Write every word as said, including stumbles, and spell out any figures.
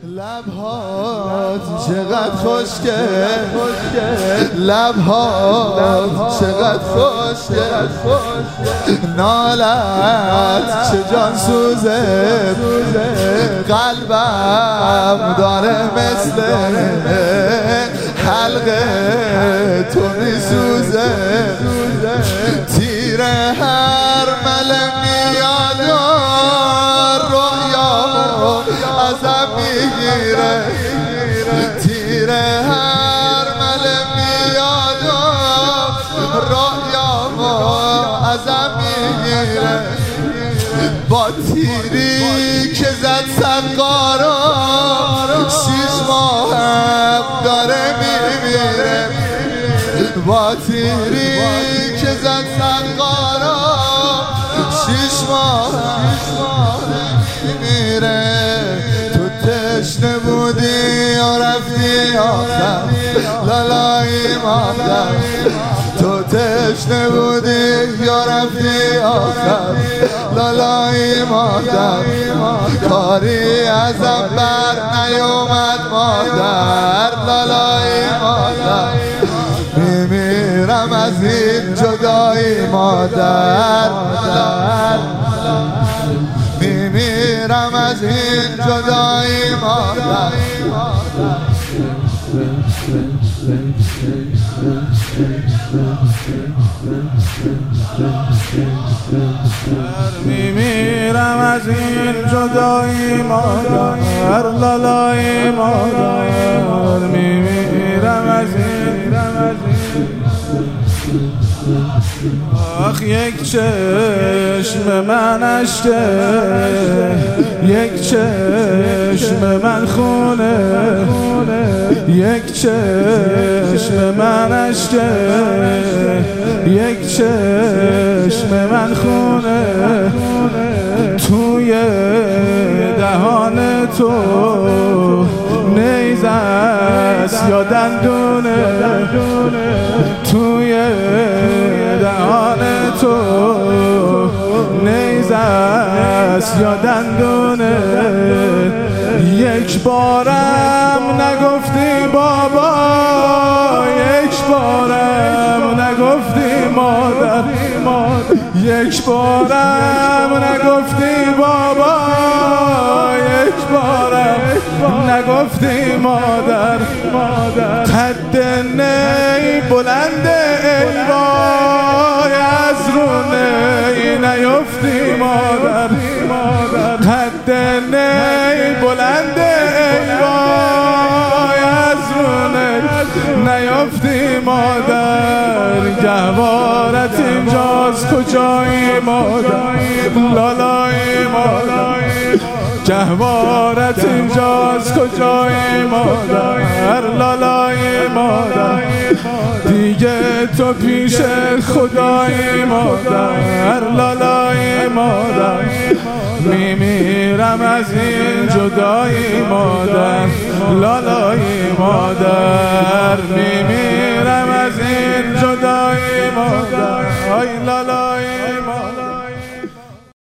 لبهات چقدر خوشگه، لبهات چقدر خوشگه، نالت چه جان سوزه، قلبم داره مثل حلقه تو میسوزه، تیر هر مل میاد رویامو ازم میگیره، تیر هر مل میاد رویامو ازم میگیره، با تیری که زد سقارا شیش ماهم داره میمیره، با تیری که زد سقارا شیش ماهم میمیره. تو تشنه بودی و رفتی آخر لالایی مادر، تو تشنه بودی یا رفتی آخر لالایی مادر، کاری ازم بر نیومد مادر لالایی مادر، میمیرم از این جدایی مادر، میمیرم از این جدایی مادر. میمیرم از این جدایی مادر لالای مادر، میمیرم از این. آخ یک چشم من اشکه، یک چشم من خونه، یک چشم من اشکه، یک چشم من خونه، توی دهان تو نیز است یا دندونه، توی دهان تو نیز است یا دندونه، یک بارم نگفتی بابا، یک بارم نگفتی مادر، یک بارم نگفتی بابا، یک بارم نگفتی مادر، قد نی بلند ای وای از رو نی نیفتی مادر، قد نی بلند ای وای از رو نی نیفتی مادر، گهوارت اینجاست کجایی مادر لالای مادر، گهوارت اینجاست کجایی مادر لالای مادر، دیگه تو پیش خدایی مادر لالای مادر، میمیرم از این جدایی مادر لالای مادر، میمیرم